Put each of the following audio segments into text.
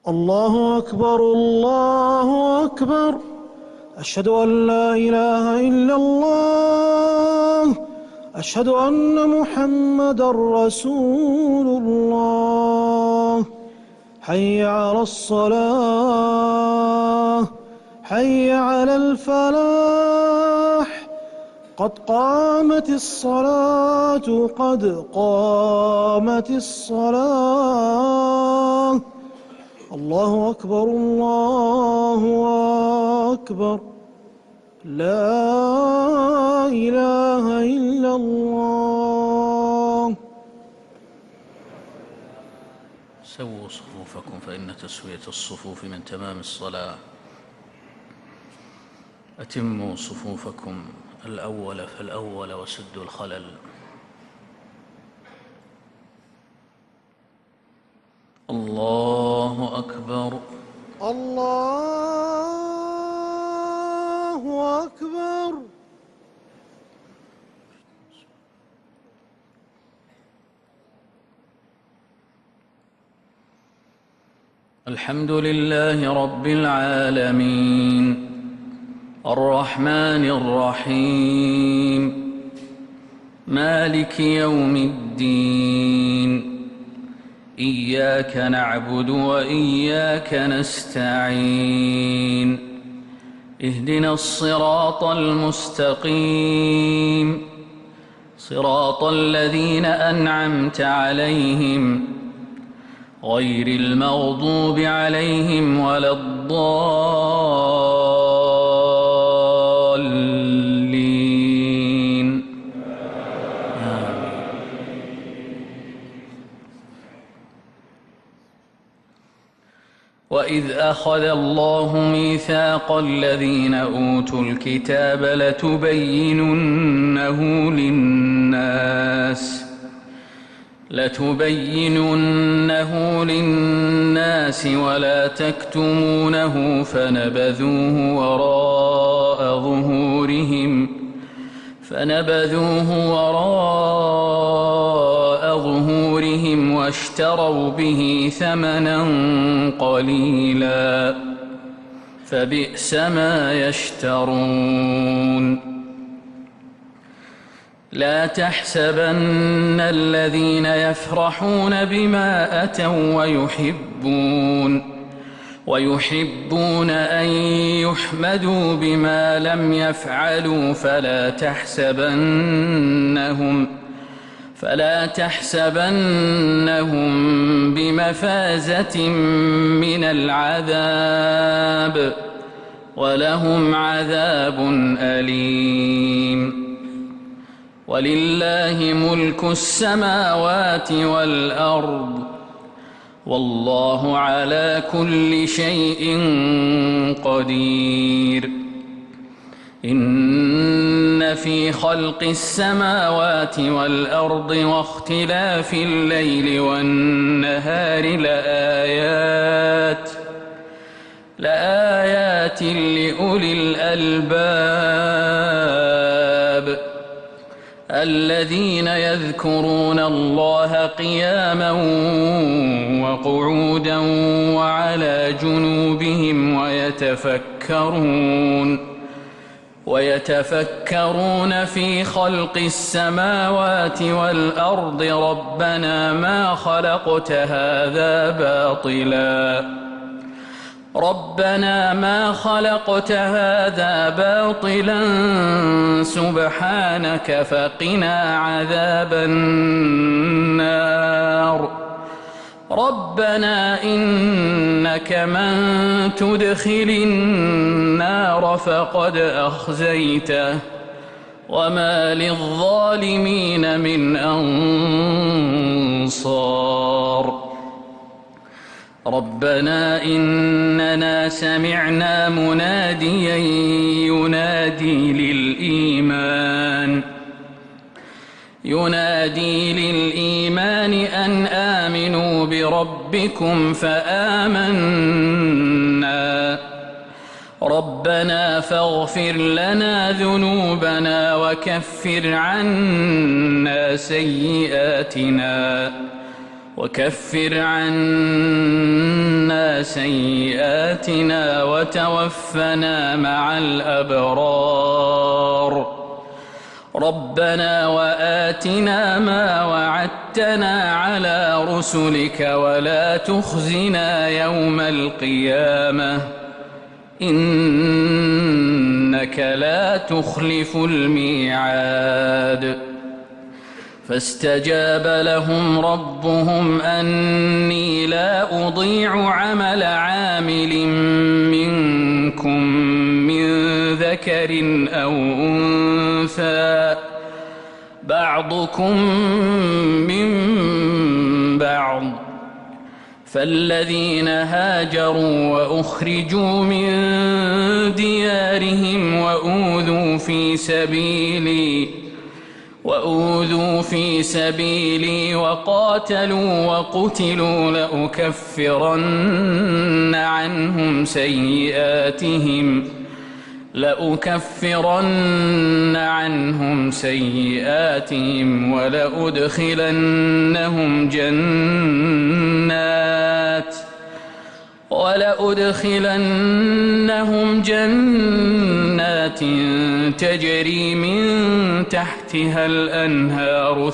الله أكبر الله أكبر. أشهد أن لا إله إلا الله. أشهد أن محمدًا رسول الله. حي على الصلاة، حي على الفلاح. قد قامت الصلاة، قد قامت الصلاة. الله أكبر الله أكبر. لا إله إلا الله. سووا صفوفكم فإن تسوية الصفوف من تمام الصلاة. أتموا صفوفكم الأول فالأول وسدوا الخلل. الله أكبر الله أكبر. الحمد لله رب العالمين الرحمن الرحيم مالك يوم الدين. إياك نعبد وإياك نستعين. اهدنا الصراط المستقيم صراط الذين أنعمت عليهم غير المغضوب عليهم ولا الضالين. وإذ أخذ الله ميثاق الذين أوتوا الكتاب لتبيننه للناس ولا تكتمونه فنبذوه وراء ظهورهم واشتروا به ثمنا قليلا فبئس ما يشترون. لا تحسبن الذين يفرحون بما أتوا ويحبون أن يحمدوا بما لم يفعلوا فلا تحسبنهم بمفازة من العذاب ولهم عذاب أليم. ولله ملك السماوات والأرض والله على كل شيء قدير. إن في خلق السماوات والأرض واختلاف الليل والنهار لآيات لأولي الألباب الذين يذكرون الله قياما وقعودا وعلى جنوبهم ويتفكرون في خلق السماوات والأرض ربنا ما خلقت هذا باطلا سبحانك فقنا عذاب النار. ربنا إنك من تدخل النار فقد أخزيته وما للظالمين من أنصار. ربنا إننا سمعنا مناديا ينادي للإيمان أن آمنوا بربكم فآمنا. ربنا فاغفر لنا ذنوبنا وكفر عنا سيئاتنا وكفر عنا سيئاتنا وتوفنا مع الأبرار. ربنا وآتنا ما وعدتنا على رسلك ولا تخزنا يوم القيامة إنك لا تخلف الميعاد. فاستجاب لهم ربهم أني لا أضيع عمل عامل منكم من ذكر أو أنثى بعضكم من بعض. فالذين هاجروا وأخرجوا من ديارهم وأوذوا في سبيلي وقاتلوا وقتلوا لأكفرن عنهم سيئاتهم ولأدخلنهم جنات تجري من تحتها الأنهار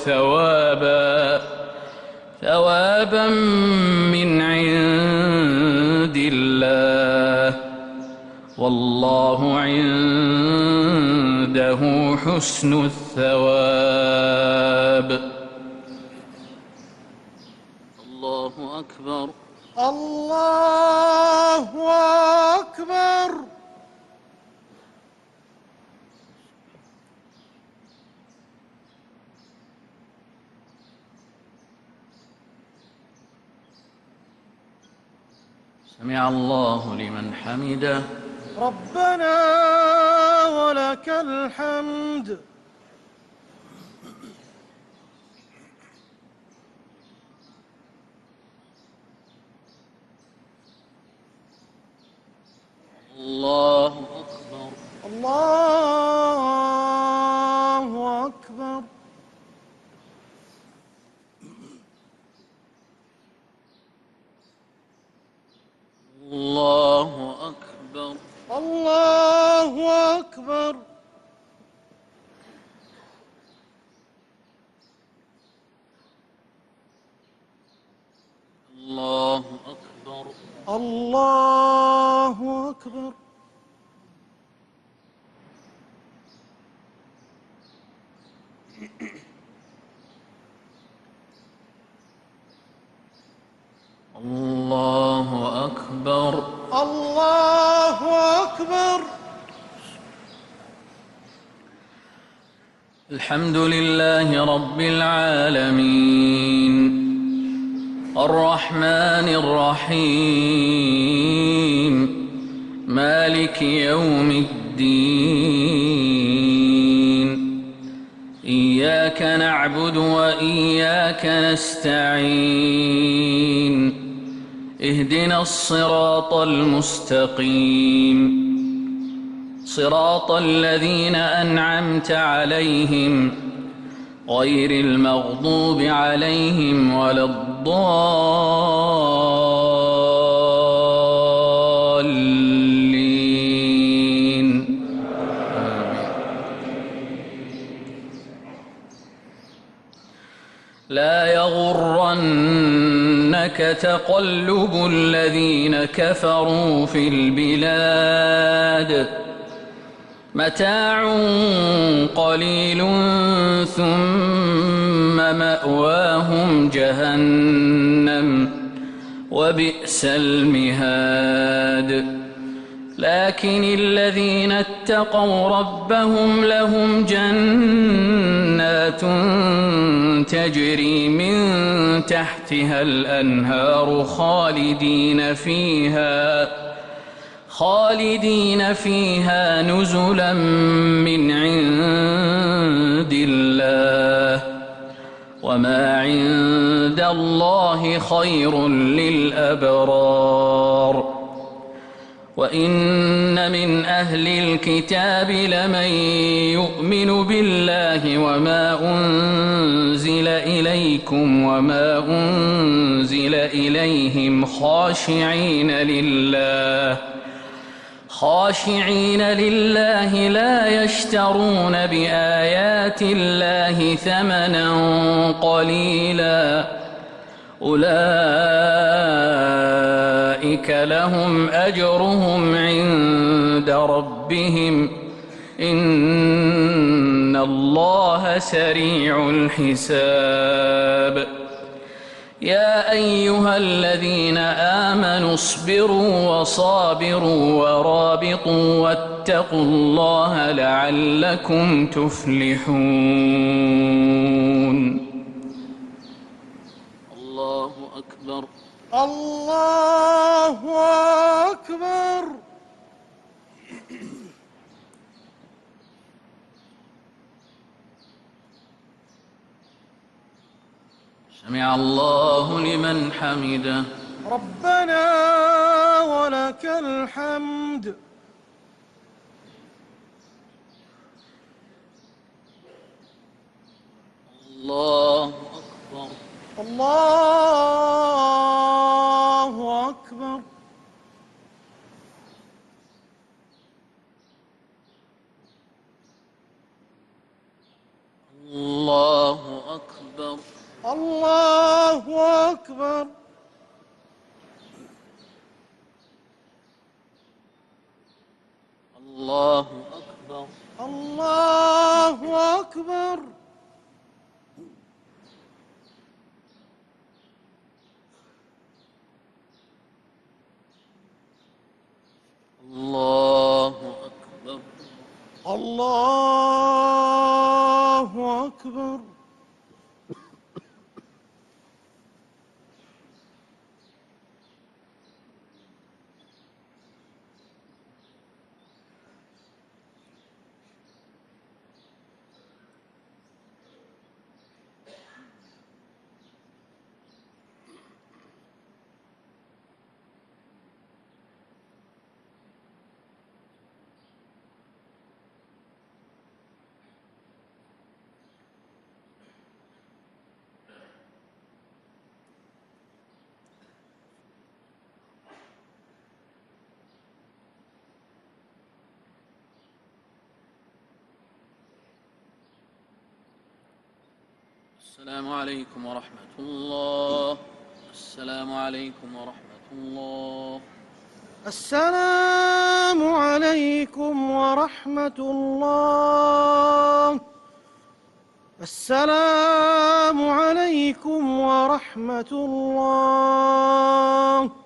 ثوابا من عند الله والله عنده حسن الثواب. الله أكبر. الله أكبر. سمع الله لمن حمده. ربنا ولك الحمد. الله أكبر. الله أكبر. الله أكبر. الله أكبر. الله أكبر. الله أكبر. الله أكبر. الله أكبر. الحمد لله رب العالمين الرحمن الرحيم مالك يوم الدين. إياك نعبد وإياك نستعين. اهدنا الصراط المستقيم صراط الذين أنعمت عليهم غير المغضوب عليهم ولا الضالين. لا يغرنك تقلب الذين كفروا في البلاد متاع قليل ثم مأواهم جهنم وبئس المهاد. لكن الذين اتقوا ربهم لهم جنات تجري من تحتها الأنهار خالدين فيها نزلا من عند الله وما عند الله خير للأبرار. وإن إن من أهل الكتاب لمن يؤمن بالله وما أنزل إليكم وما أنزل إليهم خاشعين لله لا يشترون بآيات الله ثمنا قليلا أولئك لهم أجرهم عند ربهم إن الله سريع الحساب يا أيها الذين آمنوا اصبروا وصابروا ورابطوا واتقوا الله لعلكم تفلحون. الله أكبر. الله أكبر. سمع الله لمن حمده. ربنا ولك الحمد. الله أكبر. الله أكبر. الله أكبر. الله أكبر. الله أكبر. الله أكبر. الله أكبر. الله أكبر. السلام عليكم ورحمة الله. السلام عليكم ورحمة الله. السلام عليكم ورحمة الله. السلام عليكم ورحمة الله.